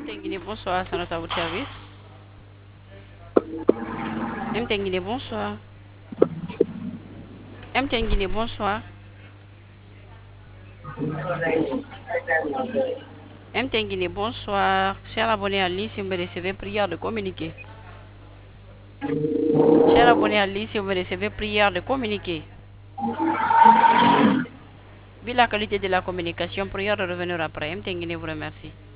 Guinée, bonsoir, c'est notre à votre service. Guinée, bonsoir. Guinée, bonsoir. Guinée, bonsoir. Cher abonné à ligne, si vous me recevez, prière de communiquer. Cher abonné à ligne, si vous me recevez, prière de communiquer. Vu la qualité de la communication, prière de revenir après. Guinée vous remercie.